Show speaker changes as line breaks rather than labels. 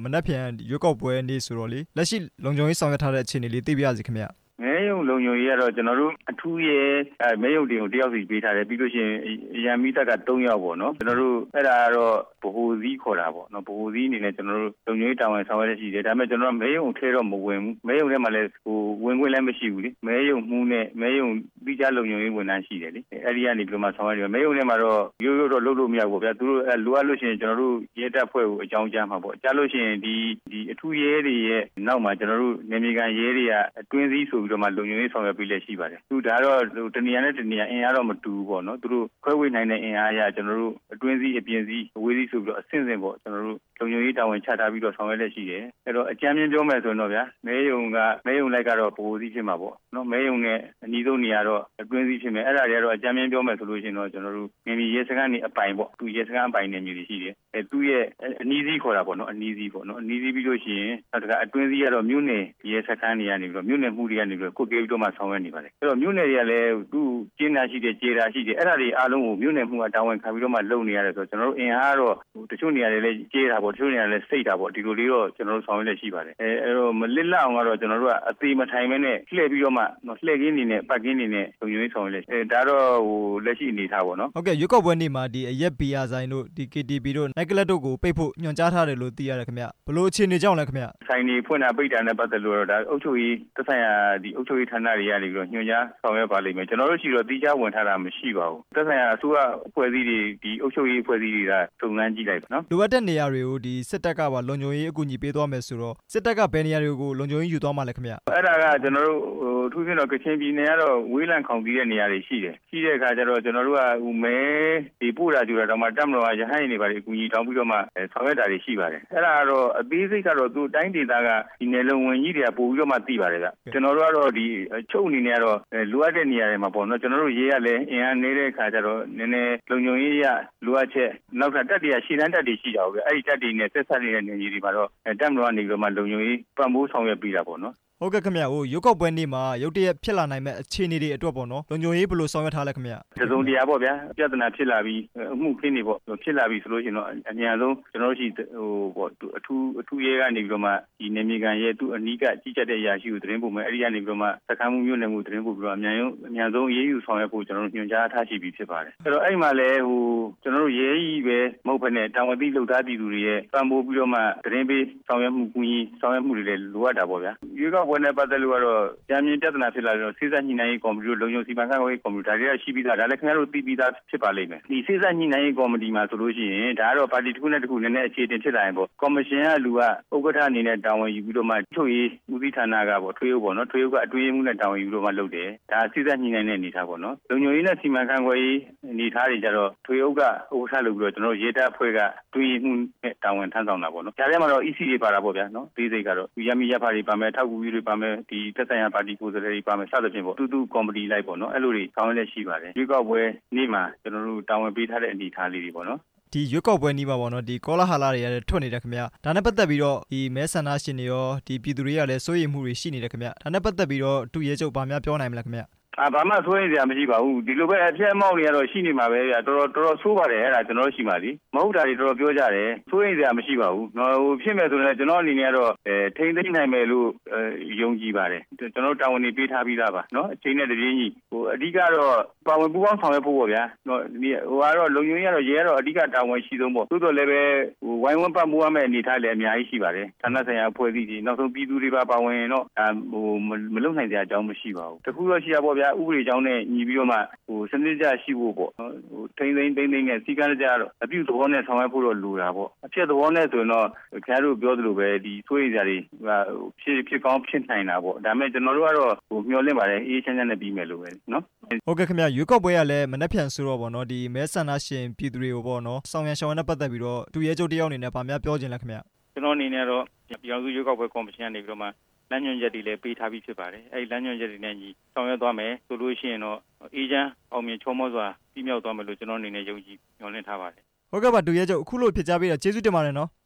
မနက်ဖြန်ရွေးကောက်ပွဲနေ့ဆိုတော့လေလက်ရှိလုံခြုံရေးဆောင်ရွက်ထားတဲ့အခြေအနေလေးသိပြရစီခင်ဗျ
မဲယုံလုံခြုံရေးကတော့ကျွန်တော်တို့အထူးရဲ့မဲယုံတင်ကိုတယောက်စီပေးထားတယ်ပြီးလို့ရှိရင်အရန်မိသက်က3ယောက်ပေါ့နော်ကျွန်တော်တို့အဲ့ဒါကတော့ဗဟိုစည်းခေါ်တာပေါ့နော်ဗဟိုစည်းအနေနဲ့ကျွန်တော်တို့လုံခြုံရေးတာဝန်ဆောင်ရွက်ရရှိတယ်ဒါပေမဲ့ကျွန်တော်တို့မဲယုံထဲတော့မဝင်ဘူးမဲယုံထဲမှာလည်းဝင်ခွင့်လည်းမရှိဘူးလေမဲယုံမှုနဲ့မဲယုံပြီးကြလုံခြုံရေးဝန်ထမ်းရှိတယ်လေအဲ့ဒီကနေပြီးမှဆောင်ရွက်တယ်မဲယုံထဲမှာတော့ရိုးရိုးတော့လုပ်လို့မရဘူးဗျာသူတို့လိုအပ်လို့ရှိရင်ကျွန်တော်တို့ရဲတပ်ဖွဲ့ကိုအကြောင်းကြားမှာပေါ့ကြားလို့ရှိရင်ဒီအထူးရဲတွေရဲ့နောက်မှာကျွန်တော်တို့နေမြေကန်ရဲတွေကအတွင်းစည်းဆိုပြီးတော့မှလုံခြုံရေးဆောင်ရွက်ပြီးလည်းရှိပါတယ်သူဒါတော့တနေရာနဲ့တနေရာအင်အားတော့မတူဘူးပေါ့နော်သူတို့ခွဲဝေနိုင်တဲ့အင်အားအရကျွန်တော်တို့အတွင်းစည်းအပြင်စည်းအဝေးစည်းဆိုပြီးတော့အဆင့်ဆင့်ပေါ့ကျွန်တော်တို့လုံခြုံရေးတာဝန်ချထားပြီးတော့ဆောင်ရွက်လက်ရှိတယ်အဲ့တော့အကြမ်းမြင်ပြောမယ်ဆိုရင်တော့ဗျာမဲယုံလိုက်ကတော့ဗဟိုစည်းဖြစ်မှာပေါ့နော်မဲယုံနဲ့အနီးဆုံးနေရာတော့အတွင်းစည်းဖြစ်မယ်အဲ့ဒါတွေကတော့အကြမ်းမြင်ပြောမယ်ဆိုလို့ရှိရင်တော့ကျွန်တော်တို့မြေရဲစခန်းနေအပိုင်ပေါ့သူရဲစခန်းအပိုင်နေမြေတွေရှိတယ်သူ့ရဲ့အနီးစည်းခေါ်တာပေါ့နော်အနီးစည်းပေါ့နော်အနီးစည်းပြီးလို့ရှိရင်နောက်တစ်ခါအတွင်းစည်းကတော့မြို့နယ်ရဲစခန်းတွေကနေပြီးတော့မြို့နယ်မှုတွေကနေပြီးတော့ကိုယ်ပြေးပြီးတော့မှဆောင်ရွက်နေပါတယ်အဲ့တော့မြို့နယ်တွေကလည်းသူ့ကျင်းတာရှိတယ်ကြေတာရှိတယ်အဲ့ဒါတွေအားလုံးကိုမြို့နယ်မှုကတာဝန်ခံပြီးတော့မှလုပ်နေရတယ်ဆိုတော့ကျွန်တော်တို့အင်အားတော့တချို့နေရာတွေလည်းကြေတာပေါ့တချို့နေရာလည်းစိတ်တာပေါ့ဒီလိုလေးတော့ကျွန်တော်တို့ဆောင်ရွက်လက်ရှိပါတယ်အဲ့တော့မလစ်လပ်အောင်ကတော့ကျွန်တော်တို့ကအသေးမထိုင်မဲနဲ့လှည့်ပြီးတော့မှလှည့်ကင်းနေနဲ့ပတ်ကင်းနေနဲ့လုံခြုံရေးဆောင်ရွက်လက်ဒါတော့လက်ရှိအနေထားပေါ့နော်
ဟုတ်ကဲ့ရွေးကောက်ပွဲနေ့မှာဒီအရက်ဘီယာဆိုင်တို့ဒီ KTV တို့နိုက်ကလပ်တို့ကိုပိတ်ဖို့ညွှန်ကြားထားတယ်လို့သိရတယ်ခင်ဗျဘလို့အခြေအနေကြောင့်လဲခင်ဗျ
ဆိုင်တွေဖွင့်တာပိတ်တာနဲ့ပတ်သက်လို့တော့ဒါအုပ်ချုပ်ရေးသက်ဆိုင်ရာဒီအုပ်ချုပ်ရေးဌာနတွေကနေပြီးတော့ညွှန်ကြားဆောင်ရွက်ပါလိမ့်မယ်ကျွန်တော်တို့ရှိတော့တိကျဝင်ထားတာမရှိပါဘူးသက်ဆိုင်ရာအစိုးရအဖွဲ့အစည်းတွေဒီအုပ်ချုပ်ရေးအဖွဲ့အစည်းတွေကစုံစမ်းကြည့်လိုက်ပါနော်
လိုအပ်တဲ့နေရာတွေကိုဒီစစ်တပ်ကပါလုံခြုံရေးအကူအညီပေးသွားမယ်ဆိုတော့စစ်တပ်ကဘယ်နေရာတွေကိုလုံခြုံရေးယူသွားမှာလဲခင်ဗျ
အဲ့ဒါကကျွန်တော်တို့အထူးဖြင့်တော့ကချင်ပြည်နယ်ကတော့ဝေးလံခေါင်ပြီးတဲ့နေရာတွေရှိတယ်ရှိတဲ့အခါကျတော့ကျွန်တော်တို့ကမဲဒီပို့တာကြူတာတော့မှတက်မလို့ရဟန်းနေပါလေအကူအညီတောင်းပြီးတော့မှဆောင်ရွက်တာတွေရှိပါတယ်အဲ့ဒါကတော့အသေးစိတ်ကတော့သူတိုင်းဒေသကဒီနယ်လုံဝင်ကြီးတွေကပို့ပြီးတော့မှသိပါတယ်ဗျကျွန်တော်တို့ကတော့ဒီချုပ်အနေနဲ့ကတော့လိုအပ်တဲ့နေရာတွေမှာပေါ့နော်ကျွန်တော်တို့ရေးရလဲအင်အားနေတဲ့အခါကျတော့နည်းနည်းလုံခြုံရေးရလိုအပ်ချက်နောက်ထပ်တက်တွေကရှေ့တန်းတက်တွေရှိတာပေါ့ဗျအဲ့ဒီတက်တွေနဲ့ဆက်ဆက်နေတဲ့နေကြီးတွေမှာတော့တက်မလို့ကနေပြီးတော့မှလုံခြုံရေးပံ့ပိုးဆောင်ရွက်ပေးတာပေါ့နော်
ဟုတ်ကဲ့ခင်ဗျရွေးကောက်ပွဲနေ့မှာရုတ်တရက်ဖြစ်လာနိုင်မဲ့အခြေအနေတွေအတွက်ပေါ့နော်လုံခြုံရေးဘယ်လိုဆောင်ရွက်ထားလဲခင်ဗျ
တစုံတရာပေါ့ဗျာပြဿနာဖြစ်လာပြီးအမှုခင်းနေပေါ့ဖြစ်လာပြီးဆိုလို့ရှိရင်တော့အများဆုံးကျွန်တော်တို့ရှိပေါ့အထူးရဲကနေပြီးတော့မှဒီနေမြေကန်ရဲသူ့အနီးကကြီးကြပ်တဲ့အရာရှိကိုသတင်းပို့မယ်အဲ့ဒီကနေပြီးတော့မှစခန်းမှုမြို့နယ်မှုသတင်းပို့ပြီးတော့အများဆုံးအရေးယူဆောင်ရွက်ဖို့ကျွန်တော်တို့ညွှန်ကြားထားရှိပြီးဖြစ်ပါတယ်အဲ့တော့အဲ့မှာလည်းကျွန်တော်တို့ရဲကြီးပဲမဟုတ်ဘဲနဲ့တာဝန်သိလှုပ်သားပြည်သူတွေရဲ့ပံ့ပိုးပြီးတော့မှသတင်းပေးဆောင်ရွက်မှုကူညီဆောင်ရွက်မှုတွေလည်းလိုအပ်တာပေါ့ဗျာရွေးကောက်ပွဲနဲ့ပတ်သက်လို့ကတော့ကြာမြင့်ပြဿနာဖြစ်လာတော့စေစညှိနှိုင်းရေးကော်မတီတို့လုံခြုံစီမံခန့်ခွဲရေးကော်မတီဒါတွေကရှိပြီးသားဒါလည်းခင်ဗျားတို့သိပြီးသားဖြစ်ပါလိမ့်မယ်ဒီစေစညှိနှိုင်းရေးကော်မတီမှာဆိုလို့ရှိရင်ဒါကတော့ပါတီတစ်ခုနဲ့တစ်ခုနည်းနည်းအခြေတင်ဖြစ်လာရင်ပေါ့ကော်မရှင်ကလူကဥက္ကဋ္ဌအနေနဲ့တာဝန်ယူပြီးတော့မှချုပ်ရေးဦးစီးဌာနကပေါ့ထွေးဥပေါ့နော်ထွေးဥကအတွင်းရေးမှုနဲ့တာဝန်ယူပြီးတော့မှလုပ်တယ်ဒါစေစညှိနှိုင်းတဲ့အနေထားပေါ့နော်လုံခြုံရေးနဲ့စီမံခန့်ခွဲရေးအနေထားတွေကြတော့ထွေးဥကဥက္ကဋ္ဌလုပ်ပြီးတော့ကျွန်တော်ရဲတပ်ဖွဲ့ကတွင်းရေးမှုနဲ့တာဝန်ထမ်းဆောင်တာပေါ့နော်ဒါထဲမှာတော့ EC တွေပါတာပေါ့ဗျာနော်ဒီစိတ်ကတော့ရမီရဖာတွေပါမယ်ထောက်ကူကြီးတွေပါမယ်ဒီသက်ဆိုင်ရာပါတီကိုယ်စားလှယ်တွေပါမယ်စသဖြင့်ပေါ့တူကော်မတီလိုက်ပေါ့နော်အဲ့လိုတွေဆောင်းရက်ရှိပါတယ်ရွေးကောက်ပွဲနေ့မှာကျွန်တော်တို့တာဝန်ပေးထားတဲ့အနေအထားလေးတွေပေါ့နော်
ဒီရွေးကောက်ပွဲနေ့မှာပေါ့နော်ဒီကောလာဟာလာတွေရထွက်နေတယ်ခင်ဗျာဒါနဲ့ပတ်သက်ပြီးတော့ဒီမဲဆန္ဒရှင်တွေရောဒီပြည်သူတွေကလည်းစိုးရိမ်မှုတွေရှိနေတယ်ခင်ဗျာဒါနဲ့ပတ်သက်ပြီးတော့တူရဲချုပ်ဗာများပြောနိုင်မလဲခင်ဗျာ
ဘာမှစိုးရိမ်စရာမရှိပါဘူးဒီလိုပဲအပြည့်အမောက်တွေကတော့ရှိနေမှာပဲဗျာတော်ဆိုးပါတယ်အဲ့ဒါကျွန်တော်တို့ရှိပါလိမဟုတ်တာတွေတော်တော်ပြောကြတယ်စိုးရိမ်စရာမရှိပါဘူးဖြစ်မယ်ဆိုရင်ကျွန်တော်အနေနဲ့ကတော့ထိန်းသိမ်းနိုင်မယ်လို့ယုံကြည်ပါတယ်ကျွန်တော်တာဝန်တွေပေးထားပြီးသားပါနော်အချိန်နဲ့တပြေးညီအဓိကတော့ပါဝင်ပူးပေါင်းဆောင်ရွက်ဖို့ပေါ့ဗျာဒီကတော့လုံခြုံရေးကတော့ရဲကတော့အဓိကတာဝန်ရှိဆုံးပေါ့သို့တော်လည်းပဲဝိုင်းဝန်းပတ်မှုရမယ့်အနေထားလည်းအများကြီးရှိပါတယ်ဌာနဆိုင်ရာအဖွဲ့အစည်းတွေနောက်ဆုံးပြည်သူတွေပါဝင်တော့မလုံနိုင်စရာအကြောင်းမရှိပါဘူးတခုတော့ရှိရပေါ့ဗျာဥပဒေကြောင်းနဲ့ညီပြီးတော့မှစနစ်ကျရှိဖို့ပေါ့ထိန်းသိမ်းနဲ့စီကံကြတော့အပြုသဘောနဲ့ဆောင်ရွက်ဖို့တော့လိုတာပေါ့အဖြစ်သဘောနဲ့ဆိုရင်တော့ခင်ဗျားတို့ပြောသလိုပဲဒီစိုးရိမ်စရာတွေဖြစ်ကောင်းဖြစ်နိုင်တာပေါ့ဒါပေမဲ့ကျွန်တော်တို့ကတော့မျှော်လင့်ပါတယ်အေးချမ်းချမ်းနဲ့ပြီးမယ်လို့ပဲနော်
ဟုတ်ကဲ့ခင်ဗျာရွေးကောက်ပွဲကလည်းမနှက်ဖြန်ဆိုတော့ပေါ့နော်ဒီမဲဆန္ဒရှင်ပြည်သူတွေကိုပေါ့နော်ဆောင်ရန်ရှောင်းနဲ့ပတ်သက်ပြီးတော့တူရဲချုပ်တယောက်အနေနဲ့ဗာများပြောချင်လဲခင်ဗျာ
ကျွန်တော်အနေနဲ့တော့ပြည်အောင်စုရွေးကောက်ပွဲကော်မရှင်ကနေပြီးတော့မှလမ်းညွှန်ချက်တွေလည်းပေးထားပြီးဖြစ်ပါတယ်အဲဒီလမ်းညွှန်ချက်တွေနဲ့ညီဆောင်ရွက်သွားမယ်ဆိုလို့ရှိရင်တော့အေးချမ်းအောင်မြင်ချောမောစွာပြည့်မြောက်သွားမယ်လို့ကျွန်တော်အနေနဲ့ယုံကြည်မျှော်လင့်ထားပါတယ်
ဟုတ်ကဲ့ပါတူရဲချုပ်အခုလိုဖြစ်ကြပေးတော့ကျေးဇူးတင်ပါတယ်နော်